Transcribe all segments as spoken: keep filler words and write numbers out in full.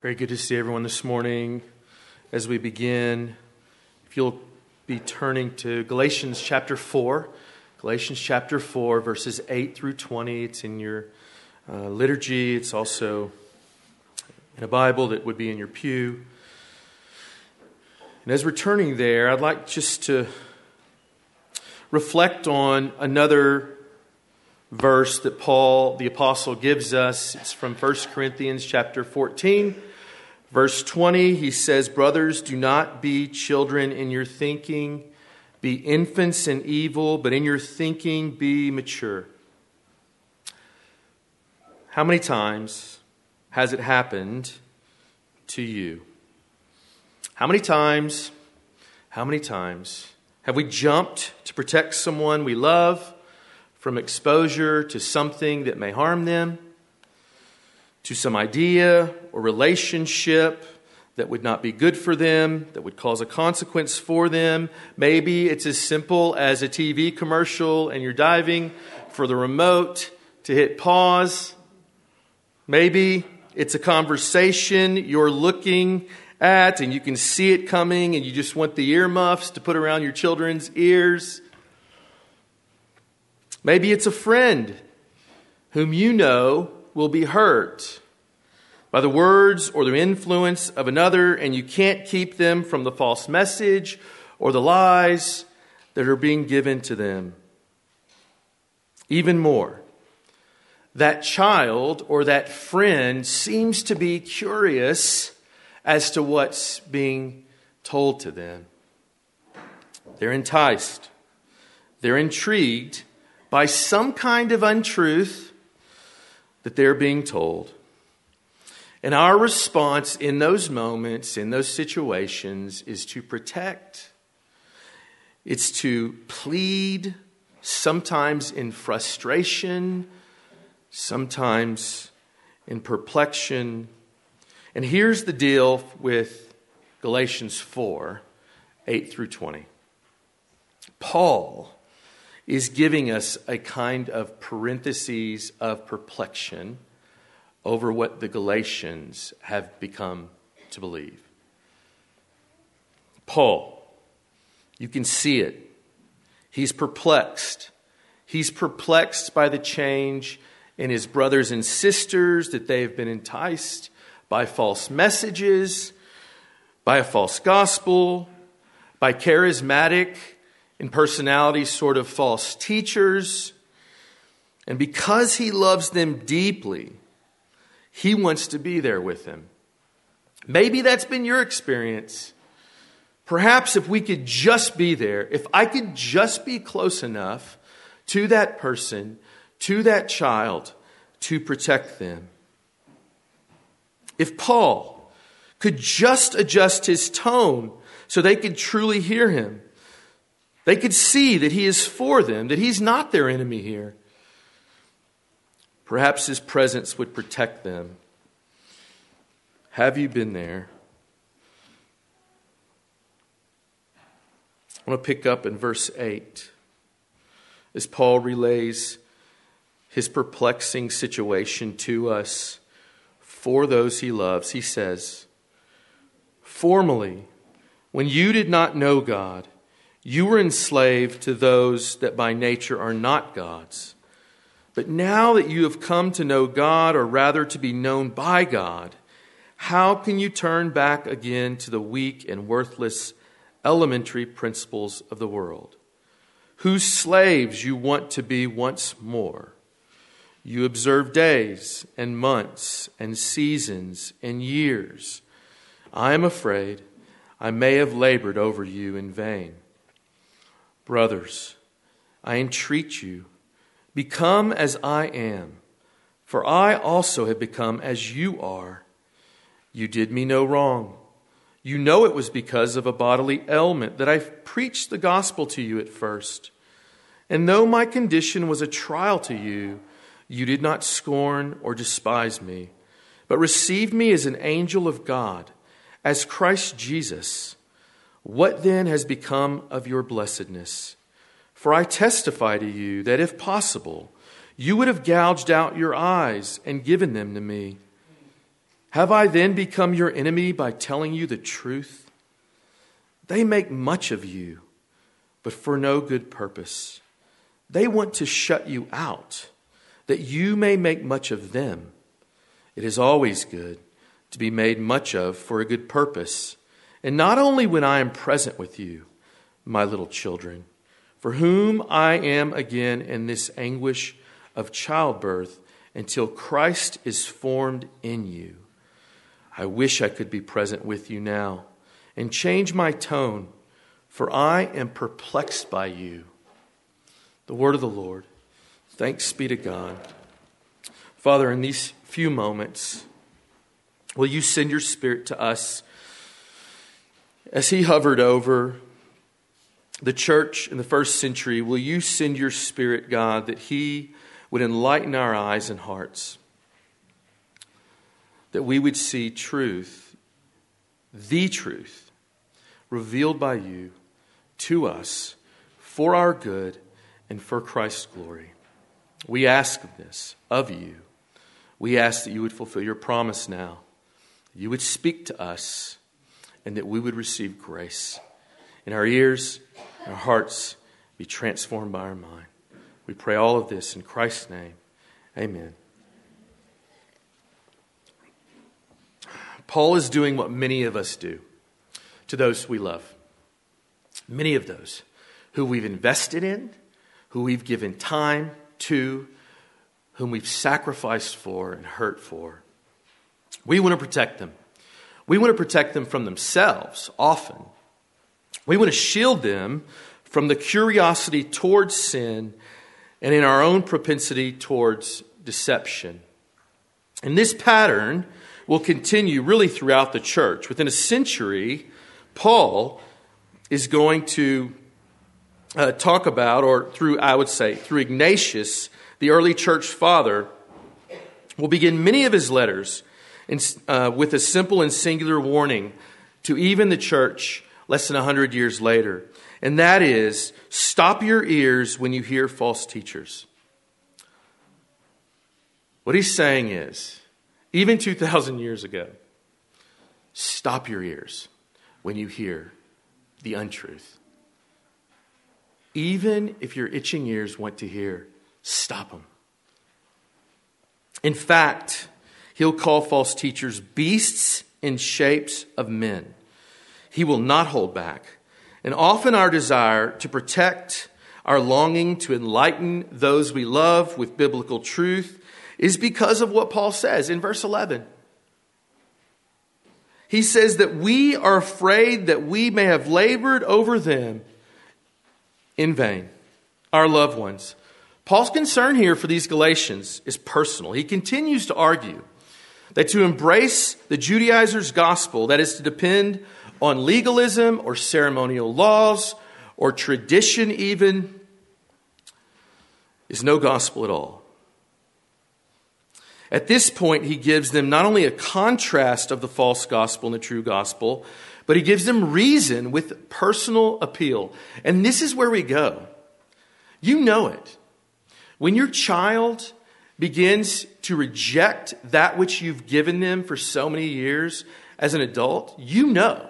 Very good to see everyone this morning. As we begin, if you'll be turning to Galatians chapter four, Galatians chapter four, verses eight through twenty. It's in your uh, liturgy. It's also in a Bible that would be in your pew. And as we're turning there, I'd like just to reflect on another verse that Paul, the apostle, gives us. It's from First Corinthians chapter fourteen, verse twenty. He says, "Brothers, do not be children in your thinking. Be infants in evil, but in your thinking be mature." How many times has it happened to you? How many times, how many times have we jumped to protect someone we love from exposure to something that may harm them, to some idea or relationship that would not be good for them, that would cause a consequence for them? Maybe it's as simple as a T V commercial and you're diving for the remote to hit pause. Maybe it's a conversation you're looking at and you can see it coming and you just want the earmuffs to put around your children's ears. Maybe it's a friend whom you know will be hurt by the words or the influence of another, and you can't keep them from the false message or the lies that are being given to them. Even more, that child or that friend seems to be curious as to what's being told to them. They're enticed. They're intrigued by some kind of untruth that they're being told. And our response in those moments, in those situations, is to protect. It's to plead, sometimes in frustration, sometimes in perplexion. And here's the deal with Galatians four, eight through twenty. Paul is giving us a kind of parentheses of perplexion over what the Galatians have become to believe. Paul, you can see it. He's perplexed. He's perplexed by the change in his brothers and sisters, that they have been enticed by false messages, by a false gospel, by charismatic in personality sort of false teachers. And because he loves them deeply, he wants to be there with them. Maybe that's been your experience. Perhaps if we could just be there, if I could just be close enough to that person, to that child, to protect them. If Paul could just adjust his tone so they could truly hear him, they could see that he is for them, that he's not their enemy here. Perhaps his presence would protect them. Have you been there? I want to pick up in verse eight as Paul relays his perplexing situation to us for those he loves. He says, "Formerly, when you did not know God, you were enslaved to those that by nature are not God's. But now that you have come to know God, or rather to be known by God, how can you turn back again to the weak and worthless elementary principles of the world, whose slaves you want to be once more? You observe days and months and seasons and years. I am afraid I may have labored over you in vain. Brothers, I entreat you, become as I am, for I also have become as you are. You did me no wrong. You know it was because of a bodily ailment that I preached the gospel to you at first. And though my condition was a trial to you, you did not scorn or despise me, but received me as an angel of God, as Christ Jesus. What then has become of your blessedness? For I testify to you that if possible, you would have gouged out your eyes and given them to me. Have I then become your enemy by telling you the truth? They make much of you, but for no good purpose. They want to shut you out, that you may make much of them. It is always good to be made much of for a good purpose, and not only when I am present with you, my little children, for whom I am again in this anguish of childbirth until Christ is formed in you. I wish I could be present with you now and change my tone, for I am perplexed by you. The word of the Lord. Thanks be to God. Father, in these few moments, will you send your Spirit to us as he hovered over the church in the first century? Will you send your Spirit, God, that he would enlighten our eyes and hearts, that we would see truth, the truth, revealed by you to us for our good and for Christ's glory. We ask of this of you. We ask that you would fulfill your promise now. You would speak to us and that we would receive grace. In our ears, our hearts be transformed by our mind. We pray all of this in Christ's name. Amen. Paul is doing what many of us do to those we love. Many of those who we've invested in, who we've given time to, whom we've sacrificed for and hurt for. We want to protect them. We want to protect them from themselves often. We want to shield them from the curiosity towards sin and in our own propensity towards deception. And this pattern will continue really throughout the church. Within a century, Paul is going to uh, talk about, or through, I would say, through Ignatius, the early church father, will begin many of his letters in, uh, with a simple and singular warning to even the church less than one hundred years later. And that is, stop your ears when you hear false teachers. What he's saying is, even two thousand years ago, stop your ears when you hear the untruth. Even if your itching ears want to hear, stop them. In fact, he'll call false teachers beasts in shapes of men. He will not hold back. And often our desire to protect, our longing to enlighten those we love with biblical truth is because of what Paul says in verse eleven. He says that we are afraid that we may have labored over them in vain, our loved ones. Paul's concern here for these Galatians is personal. He continues to argue that to embrace the Judaizers' gospel, that is to depend on legalism or ceremonial laws or tradition even, is no gospel at all. At this point, he gives them not only a contrast of the false gospel and the true gospel, but he gives them reason with personal appeal. And this is where we go. You know it. When your child begins to reject that which you've given them for so many years as an adult, you know.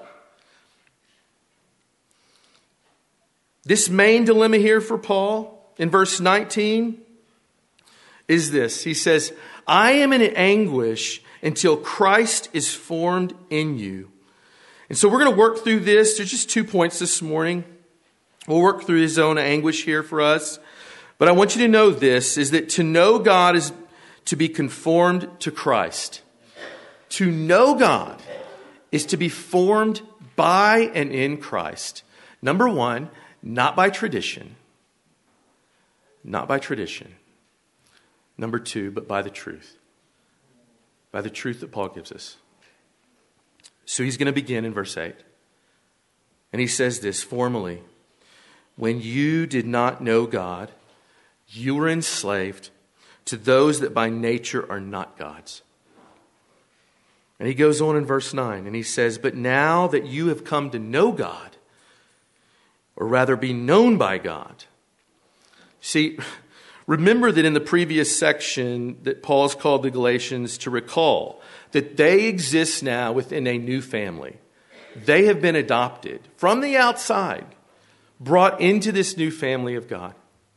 This main dilemma here for Paul in verse nineteen is this. He says, I am in anguish until Christ is formed in you. And so we're going to work through this. There's just two points this morning. We'll work through his own anguish here for us. But I want you to know this, is that to know God is to be conformed to Christ. To know God is to be formed by and in Christ. Number one, not by tradition. Not by tradition. Number two, but by the truth. By the truth that Paul gives us. So he's going to begin in verse eight. And he says this formally. When you did not know God, you were enslaved to those that by nature are not God's. And he goes on in verse nine and he says, but now that you have come to know God, or rather be known by God. See, Remember that in the previous section that Paul's called the Galatians to recall that they exist now within a new family. They have been adopted from the outside, brought into this new family of God.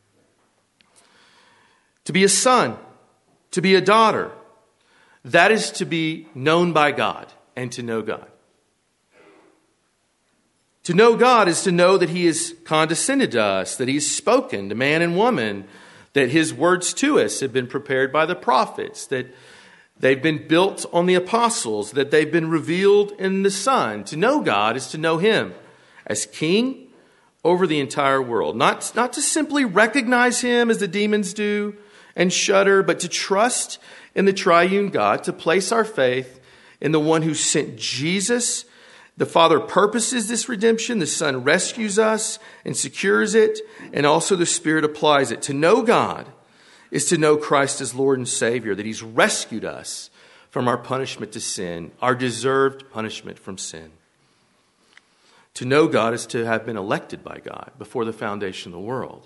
To be a son, to be a daughter, that is to be known by God and to know God. To know God is to know that he has condescended to us, that he's spoken to man and woman, that his words to us have been prepared by the prophets, that they've been built on the apostles, that they've been revealed in the Son. To know God is to know him as king over the entire world. Not, not to simply recognize him as the demons do and shudder, but to trust in the triune God, to place our faith in the one who sent Jesus. The Father purposes this redemption. The Son rescues us and secures it. And also the Spirit applies it. To know God is to know Christ as Lord and Savior, that he's rescued us from our punishment to sin, our deserved punishment from sin. To know God is to have been elected by God before the foundation of the world.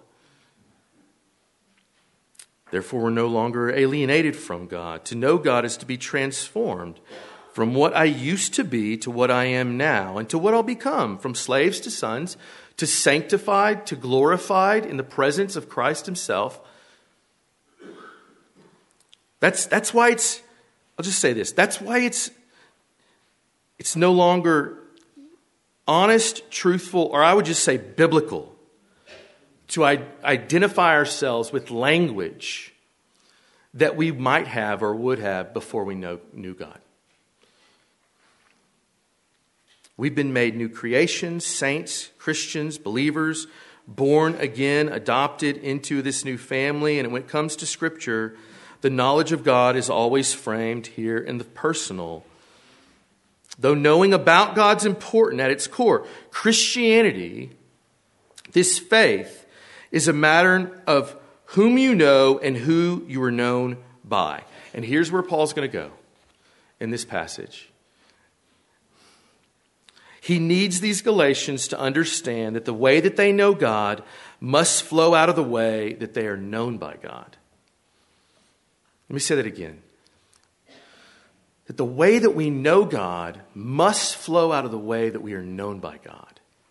Therefore, we're no longer alienated from God. To know God is to be transformed from what I used to be to what I am now, and to what I'll become, from slaves to sons, to sanctified, to glorified in the presence of Christ himself. That's, that's why it's, I'll just say this, that's why it's, it's no longer honest, truthful, or I would just say biblical, to identify ourselves with language that we might have or would have before we know, knew God. We've been made new creations, saints, Christians, believers, born again, adopted into this new family. And when it comes to Scripture, the knowledge of God is always framed here in the personal. Though knowing about God's important at its core, Christianity, this faith, is a matter of whom you know and who you are known by. And here's where Paul's going to go in this passage. He needs these Galatians to understand that the way that they know God must flow out of the way that they are known by God. Let me say that again. That the way that we know God must flow out of the way that we are known by God.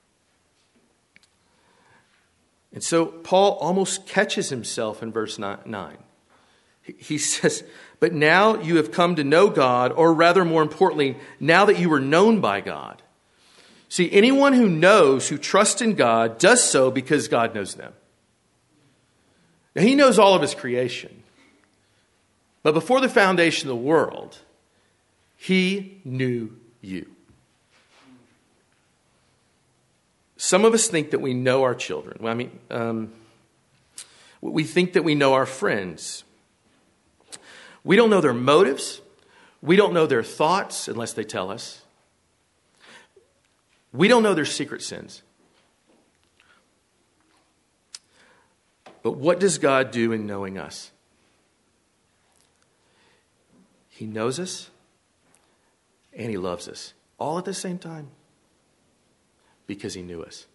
And so Paul almost catches himself in verse nine. He says, but now you have come to know God, or rather more importantly, now that you are known by God. See, anyone who knows, who trusts in God, does so because God knows them. Now, he knows all of his creation. But before the foundation of the world, he knew you. Some of us think that we know our children. I mean, um, we think that we know our friends. We don't know their motives. We don't know their thoughts unless they tell us. We don't know their secret sins. But what does God do in knowing us? He knows us and he loves us all at the same time. Because he knew us.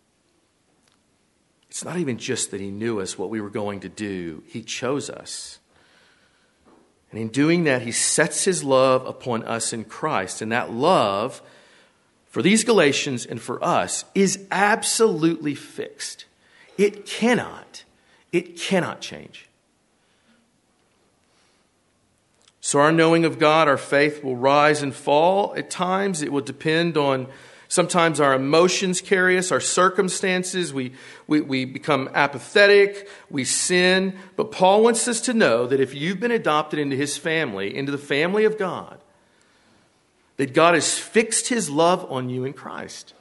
It's not even just that he knew us, what we were going to do. He chose us. And in doing that, he sets his love upon us in Christ. And that love, for these Galatians and for us, is absolutely fixed. It cannot, it cannot change. So our knowing of God, our faith will rise and fall. At times, it will depend on sometimes our emotions carry us, our circumstances. We, we, we become apathetic, we sin. But Paul wants us to know that if you've been adopted into his family, into the family of God, that God has fixed his love on you in Christ.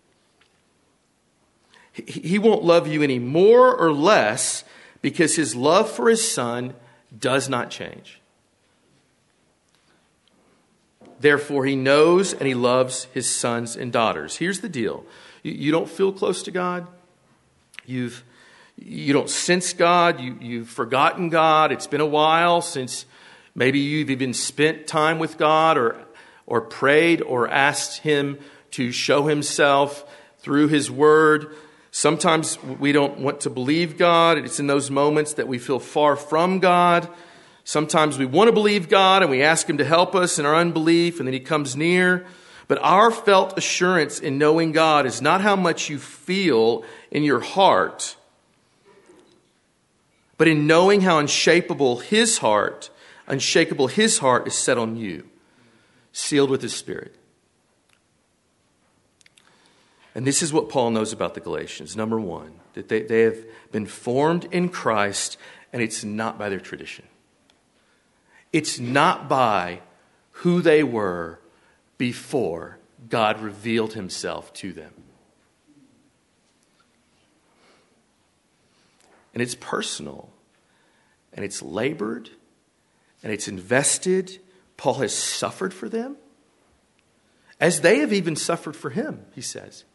He, he won't love you any more or less because his love for his Son does not change. Therefore, he knows and he loves his sons and daughters. Here's the deal. You, you don't feel close to God. You've, you don't sense God. You, you've forgotten God. It's been a while since maybe you've even spent time with God or, or prayed or asked him to show himself through his word. Sometimes we don't want to believe God. It's in those moments that we feel far from God. Sometimes we want to believe God and we ask him to help us in our unbelief, and then he comes near. But our felt assurance in knowing God is not how much you feel in your heart, but in knowing how unshakable his heart, unshakable his heart is set on you, sealed with his Spirit. And this is what Paul knows about the Galatians. Number one, that they, they have been formed in Christ, and it's not by their tradition. It's not by who they were before God revealed himself to them. And it's personal, and it's labored, and it's invested. Paul has suffered for them, as they have even suffered for him, he says.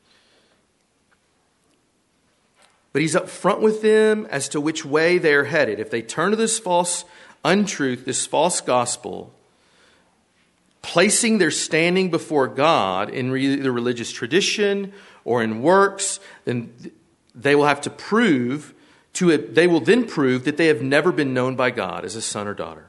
But he's up front with them as to which way they are headed. If they turn to this false untruth, this false gospel, placing their standing before God in the religious tradition or in works, then they will have to prove to it, they will then prove that they have never been known by God as a son or daughter.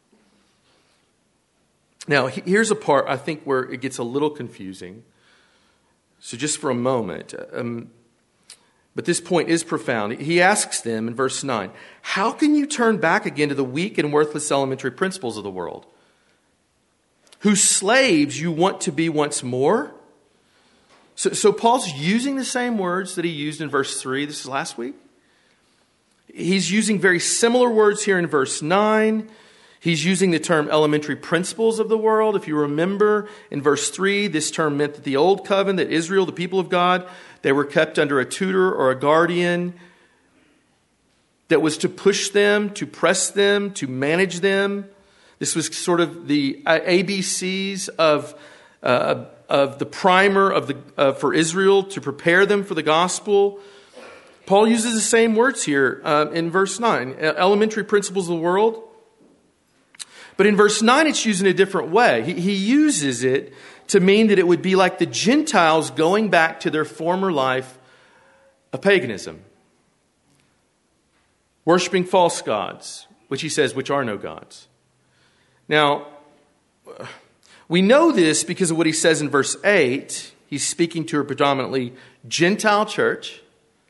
Now, here's a part I think where it gets a little confusing. So just for a moment, um, but this point is profound. He asks them in verse nine, how can you turn back again to the weak and worthless elementary principles of the world, whose slaves you want to be once more? So, so Paul's using the same words that he used in verse three. This is last week. He's using very similar words here in verse nine. He's using the term elementary principles of the world. If you remember in verse three, this term meant that the old covenant, that Israel, the people of God, they were kept under a tutor or a guardian that was to push them, to press them, to manage them. This was sort of the A B Cs of, uh, of the primer of the uh, for Israel to prepare them for the gospel. Paul uses the same words here uh, in verse nine, elementary principles of the world. But in verse nine, it's used in a different way. He, he uses it to mean that it would be like the Gentiles going back to their former life of paganism, worshiping false gods, which he says, which are no gods. Now, we know this because of what he says in verse eight. He's speaking to a predominantly Gentile church.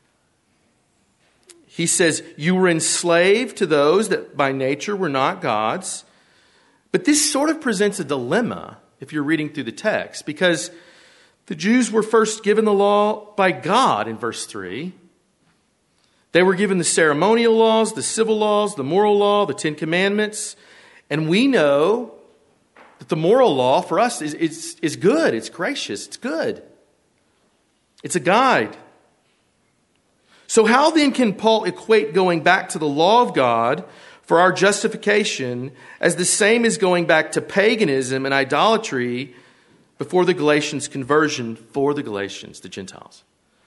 He says, you were enslaved to those that by nature were not gods. But this sort of presents a dilemma if you're reading through the text, because the Jews were first given the law by God in verse three. They were given the ceremonial laws, the civil laws, the moral law, the Ten Commandments. And we know that the moral law for us is, is, is good. It's gracious. It's good. It's a guide. So how then can Paul equate going back to the law of God for our justification as the same as going back to paganism and idolatry before the Galatians' conversion for the Galatians, the Gentiles?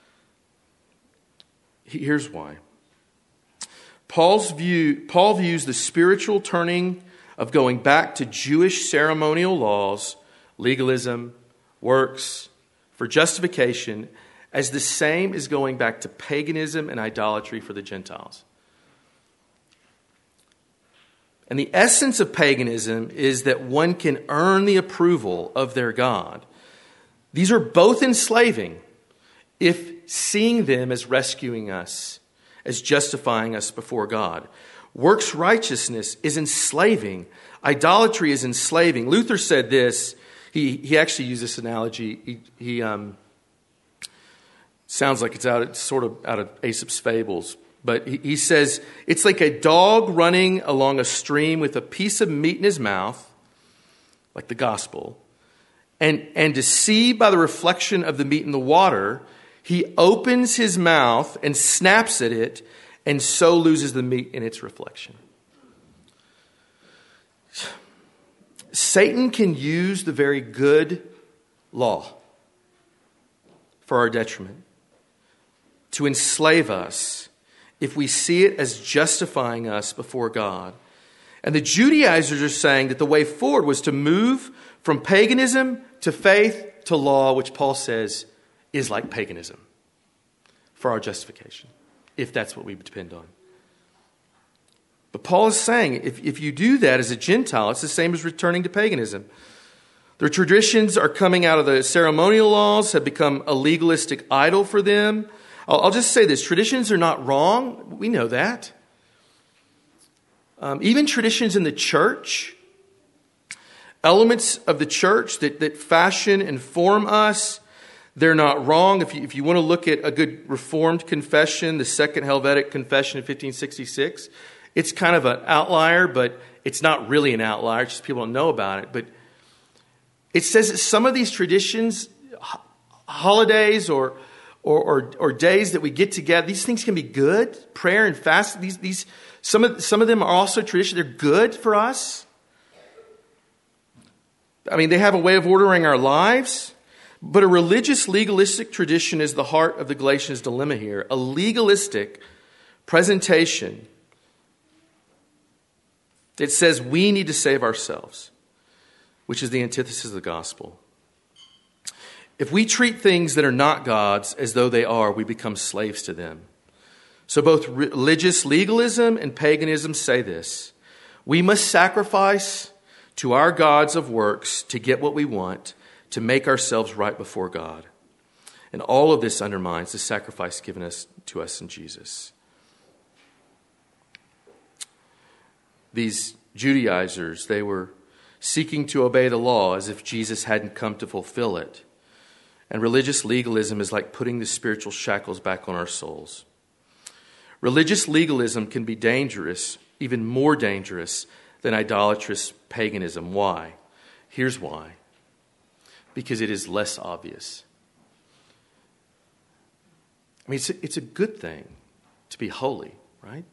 Here's why. Paul's view, Paul views the spiritual turning of going back to Jewish ceremonial laws, legalism, works, for justification as the same as going back to paganism and idolatry for the Gentiles. And the essence of paganism is that one can earn the approval of their God. These are both enslaving if seeing them as rescuing us, as justifying us before God. Works righteousness is enslaving. Idolatry is enslaving. Luther said this. He he actually used this analogy. He, he um, sounds like it's out. It's sort of out of Aesop's fables. But he, he says it's like a dog running along a stream with a piece of meat in his mouth, like the gospel, and and to see by the reflection of the meat in the water, he opens his mouth and snaps at it, and so loses the meat in its reflection. Satan can use the very good law for our detriment, to enslave us if we see it as justifying us before God. And the Judaizers are saying that the way forward was to move from paganism to faith to law, which Paul says is like paganism. for our justification, if that's what we depend on. But Paul is saying, if, if you do that as a Gentile, it's the same as returning to paganism. Their traditions are coming out of the ceremonial laws, have become a legalistic idol for them. I'll, I'll just say this, traditions are not wrong. We know that. Um, even traditions in the church, elements of the church that, that fashion and form us, they're not wrong. If you, if you want to look at a good Reformed confession, the Second Helvetic Confession of fifteen sixty-six, it's kind of an outlier, but it's not really an outlier. It's just people don't know about it. But it says that some of these traditions, holidays or or, or, or days that we get together, these things can be good. Prayer and fast, these these some of some of them are also tradition. They're good for us. I mean, they have a way of ordering our lives. But a religious legalistic tradition is the heart of the Galatians' dilemma here. A legalistic presentation that says we need to save ourselves, which is the antithesis of the gospel. If we treat things that are not God's as though they are, we become slaves to them. So both religious legalism and paganism say this: we must sacrifice to our gods of works to get what we want, to make ourselves right before God. And all of this undermines the sacrifice given us to us in Jesus. These Judaizers, they were seeking to obey the law as if Jesus hadn't come to fulfill it. And religious legalism is like putting the spiritual shackles back on our souls. Religious legalism can be dangerous, even more dangerous than idolatrous paganism. Why? Here's why. Because it is less obvious. I mean, it's a, it's a good thing to be holy, right?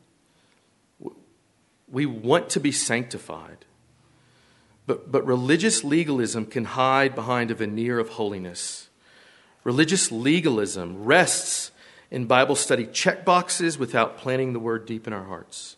We want to be sanctified. But, but religious legalism can hide behind a veneer of holiness. Religious legalism rests in Bible study checkboxes without planting the word deep in our hearts.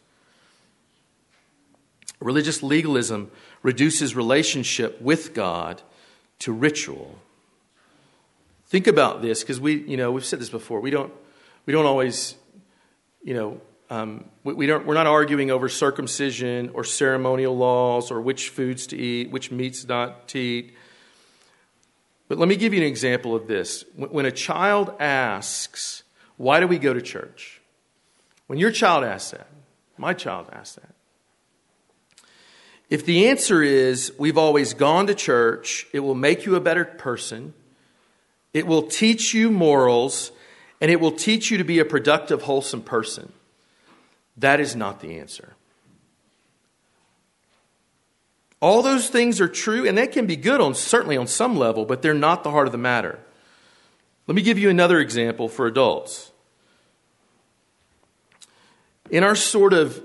Religious legalism reduces relationship with God to ritual. Think about this, because we, you know, we've said this before. We don't, we don't always, you know, um, we, we don't. We're not arguing over circumcision or ceremonial laws or which foods to eat, which meats not to eat. But let me give you an example of this. When, when a child asks, "Why do we go to church?" When your child asks that, my child asks that. If the answer is, we've always gone to church, it will make you a better person, it will teach you morals, and it will teach you to be a productive, wholesome person, that is not the answer. All those things are true, and they can be good on certainly on some level, but they're not the heart of the matter. Let me give you another example for adults. In our sort of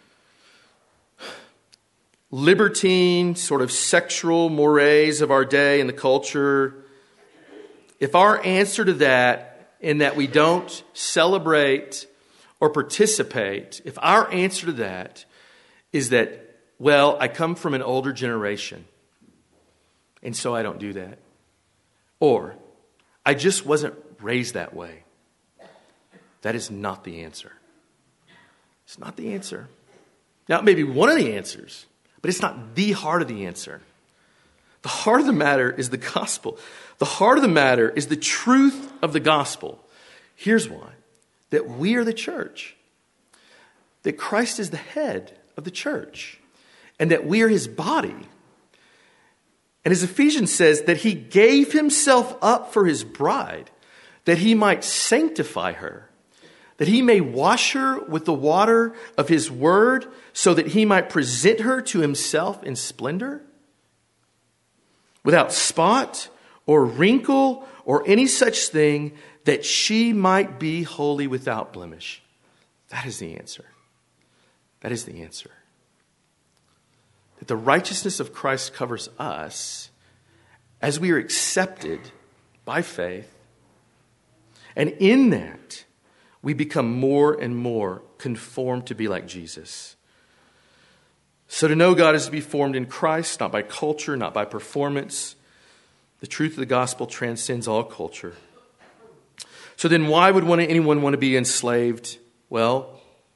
libertine, sort of sexual mores of our day and the culture, if our answer to that, in that we don't celebrate or participate, if our answer to that is that, well, I come from an older generation, and so I don't do that, or I just wasn't raised that way, that is not the answer. It's not the answer. Now, it may be one of the answers, but it's not the heart of the answer. The heart of the matter is the gospel. The heart of the matter is the truth of the gospel. Here's why. That we are the church. That Christ is the head of the church. And that we are his body. And as Ephesians says, that he gave himself up for his bride, that he might sanctify her, that he may wash her with the water of his word, so that he might present her to himself in splendor, without spot or wrinkle or any such thing, that she might be holy without blemish. That is the answer. That is the answer. That the righteousness of Christ covers us as we are accepted by faith. And in that, we become more and more conformed to be like Jesus. So to know God is to be formed in Christ, not by culture, not by performance. The truth of the gospel transcends all culture. So then why would one, anyone want to be enslaved? Well,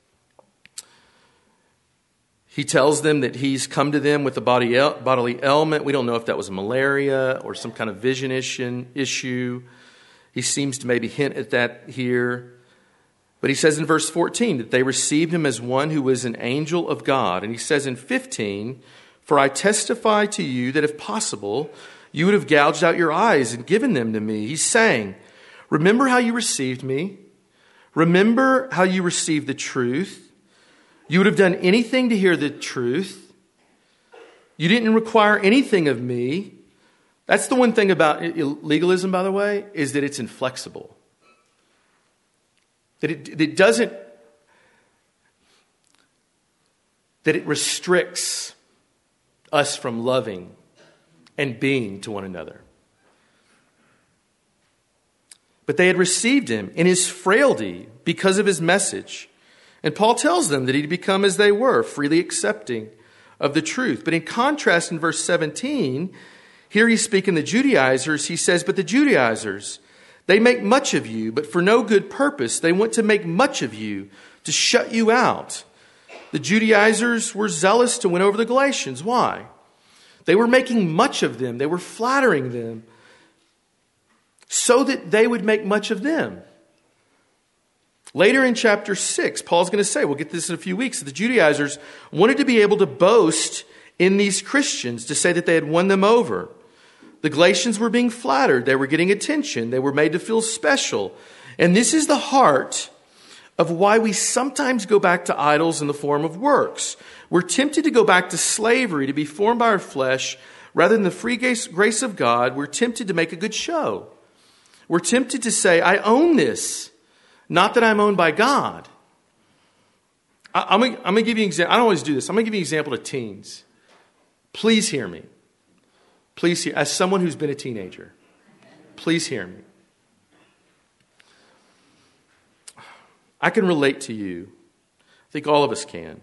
he tells them that he's come to them with a body, bodily ailment. We don't know if that was malaria or some kind of vision issue. He seems to maybe hint at that here. But he says in verse fourteen that they received him as one who was an angel of God. And he says in fifteen, for I testify to you that if possible, you would have gouged out your eyes and given them to me. He's saying, remember how you received me. Remember how you received the truth. You would have done anything to hear the truth. You didn't require anything of me. That's the one thing about legalism, by the way, is that it's inflexible. That it, it doesn't, that it restricts us from loving and being to one another. But they had received him in his frailty because of his message. And Paul tells them that he'd become as they were, freely accepting of the truth. But in contrast, in verse seventeen, here he's speaking the Judaizers. He says, but the Judaizers, they make much of you, but for no good purpose. They want to make much of you, to shut you out. The Judaizers were zealous to win over the Galatians. Why? They were making much of them. They were flattering them so that they would make much of them. Later in chapter six, Paul's going to say, we'll get this in a few weeks, that the Judaizers wanted to be able to boast in these Christians, to say that they had won them over. The Galatians were being flattered. They were getting attention. They were made to feel special. And this is the heart of why we sometimes go back to idols in the form of works. We're tempted to go back to slavery, to be formed by our flesh, rather than the free grace of God. We're tempted to make a good show. We're tempted to say, I own this. Not that I'm owned by God. I, I'm going to give you an example. I don't always do this. I'm going to give you an example to teens. Please hear me. Please hear, as someone who's been a teenager, please hear me. I can relate to you. I think all of us can.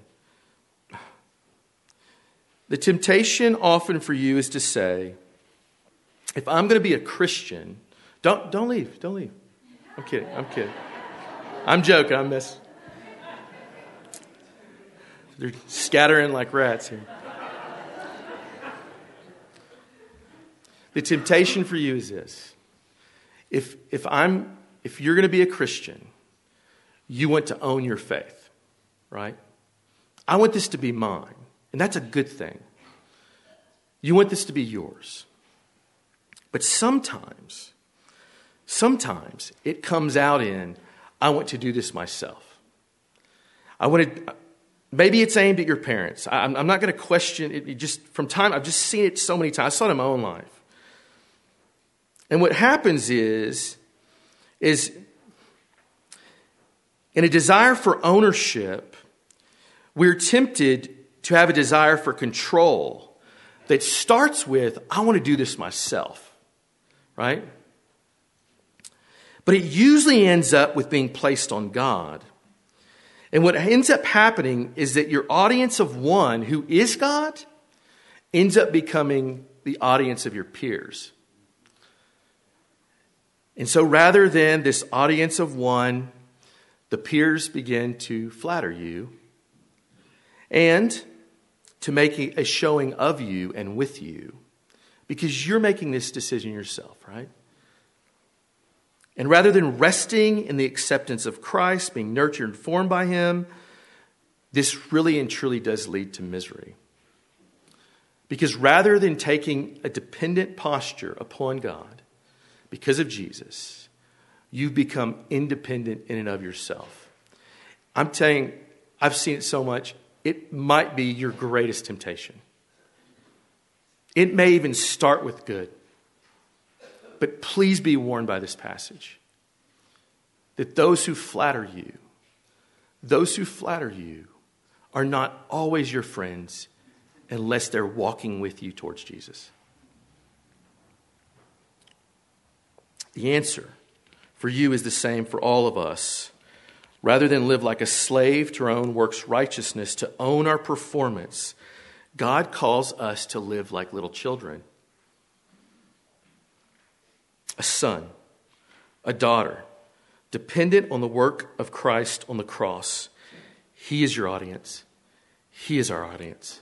The temptation often for you is to say, if I'm going to be a Christian, don't, don't leave, don't leave. I'm kidding, I'm kidding. I'm joking, I'm messing. They're scattering like rats here. The temptation for you is this. If if I'm if you're going to be a Christian, you want to own your faith, right? I want this to be mine, and that's a good thing. You want this to be yours. But sometimes, sometimes it comes out in, I want to do this myself. I want to, maybe it's aimed at your parents. I'm, I'm not going to question it. it. Just from time, I've just seen it so many times. I saw it in my own life. And what happens is, is in a desire for ownership, we're tempted to have a desire for control that starts with, I want to do this myself, right? But it usually ends up with being placed on God. And what ends up happening is that your audience of one, who is God, ends up becoming the audience of your peers. And so rather than this audience of one, the peers begin to flatter you and to make a showing of you and with you, because you're making this decision yourself, right? And rather than resting in the acceptance of Christ, being nurtured and formed by him, this really and truly does lead to misery. Because rather than taking a dependent posture upon God, because of Jesus, you've become independent in and of yourself. I'm telling you, I've seen it so much, it might be your greatest temptation. It may even start with good. But please be warned by this passage that those who flatter you, those who flatter you are not always your friends unless they're walking with you towards Jesus. The answer for you is the same for all of us. Rather than live like a slave to our own works righteousness, to own our performance, God calls us to live like little children. A son, a daughter, dependent on the work of Christ on the cross. He is your audience. He is our audience.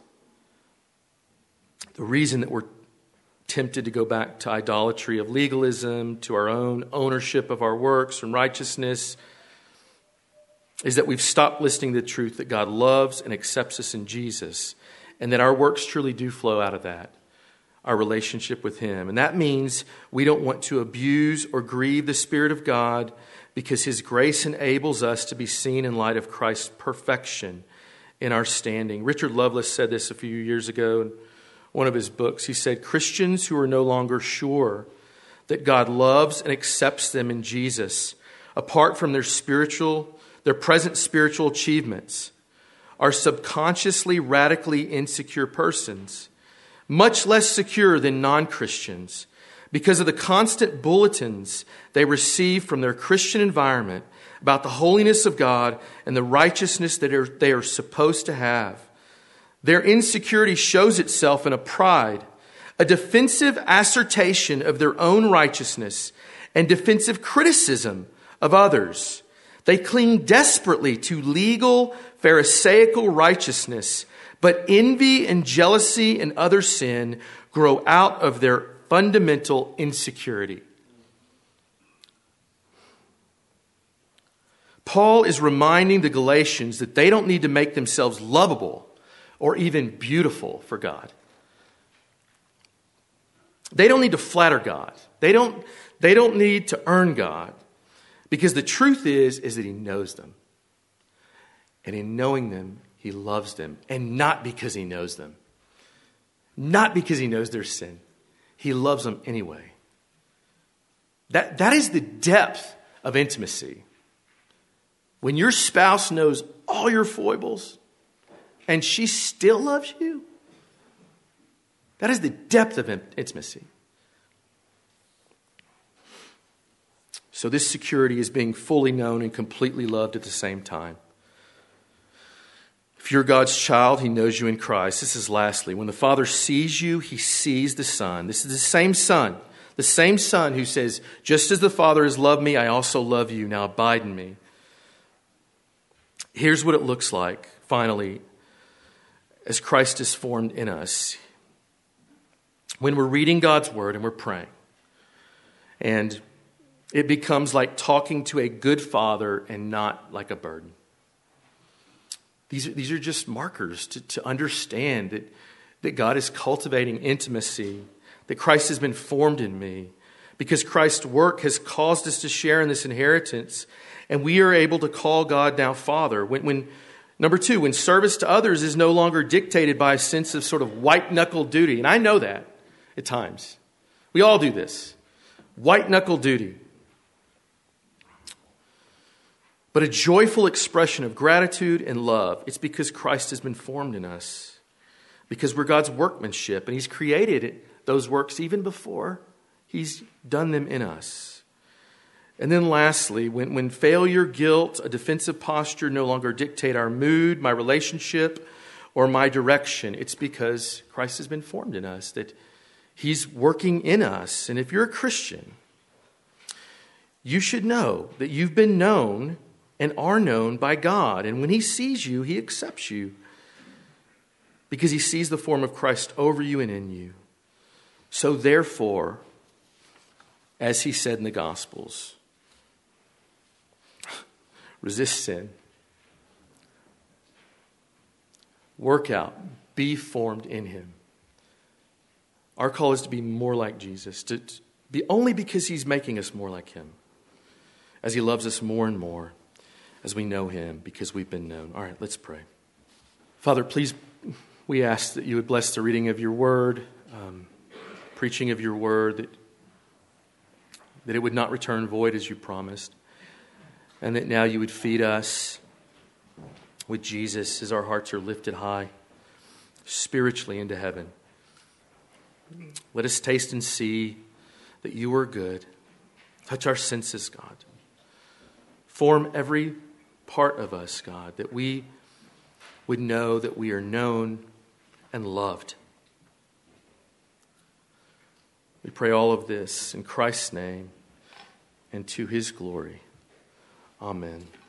The reason that we're tempted to go back to idolatry of legalism, to our own ownership of our works and righteousness, is that we've stopped listening to the truth that God loves and accepts us in Jesus, and that our works truly do flow out of that, our relationship with Him. And that means we don't want to abuse or grieve the Spirit of God, because His grace enables us to be seen in light of Christ's perfection in our standing. Richard Lovelace said this a few years ago in one of his books. He said, Christians who are no longer sure that God loves and accepts them in Jesus, apart from their spiritual, their present spiritual achievements, are subconsciously radically insecure persons, much less secure than non-Christians, because of the constant bulletins they receive from their Christian environment about the holiness of God and the righteousness that are, they are supposed to have. Their insecurity shows itself in a pride, a defensive assertion of their own righteousness, and defensive criticism of others. They cling desperately to legal, pharisaical righteousness, but envy and jealousy and other sin grow out of their fundamental insecurity. Paul is reminding the Galatians that they don't need to make themselves lovable or even beautiful for God. They don't need to flatter God. They don't, they don't need to earn God. Because the truth is, is that He knows them. And in knowing them, He loves them. And not because He knows them. Not because He knows their sin. He loves them anyway. That, that is the depth of intimacy. When your spouse knows all your foibles and she still loves you, that is the depth of intimacy. So this security is being fully known and completely loved at the same time. If you're God's child, He knows you in Christ. This is lastly, when the Father sees you, He sees the Son. This is the same Son, the same Son who says, just as the Father has loved me, I also love you. Now abide in me. Here's what it looks like, finally, as Christ is formed in us. When we're reading God's Word and we're praying, and it becomes like talking to a good father and not like a burden. These are, these are just markers to, to understand that, that God is cultivating intimacy, that Christ has been formed in me, because Christ's work has caused us to share in this inheritance, and we are able to call God now Father. When, when number two, when service to others is no longer dictated by a sense of sort of white-knuckle duty, and I know that at times. We all do this. White-knuckle duty. But a joyful expression of gratitude and love. It's because Christ has been formed in us. Because we're God's workmanship. And He's created those works even before He's done them in us. And then lastly, when, when failure, guilt, a defensive posture no longer dictate our mood, my relationship, or my direction, it's because Christ has been formed in us. That He's working in us. And if you're a Christian, you should know that you've been known and are known by God. And when He sees you, He accepts you. Because He sees the form of Christ over you and in you. So therefore, as He said in the Gospels, resist sin. Work out. Be formed in Him. Our call is to be more like Jesus. To be only because He's making us more like Him. As He loves us more and more. As we know Him, because we've been known. All right, let's pray. Father, please, we ask that You would bless the reading of Your word, um, preaching of Your word, that, that it would not return void as You promised, and that now You would feed us with Jesus as our hearts are lifted high, spiritually into heaven. Let us taste and see that You are good. Touch our senses, God. Form every part of us, God, that we would know that we are known and loved. We pray all of this in Christ's name and to His glory. Amen.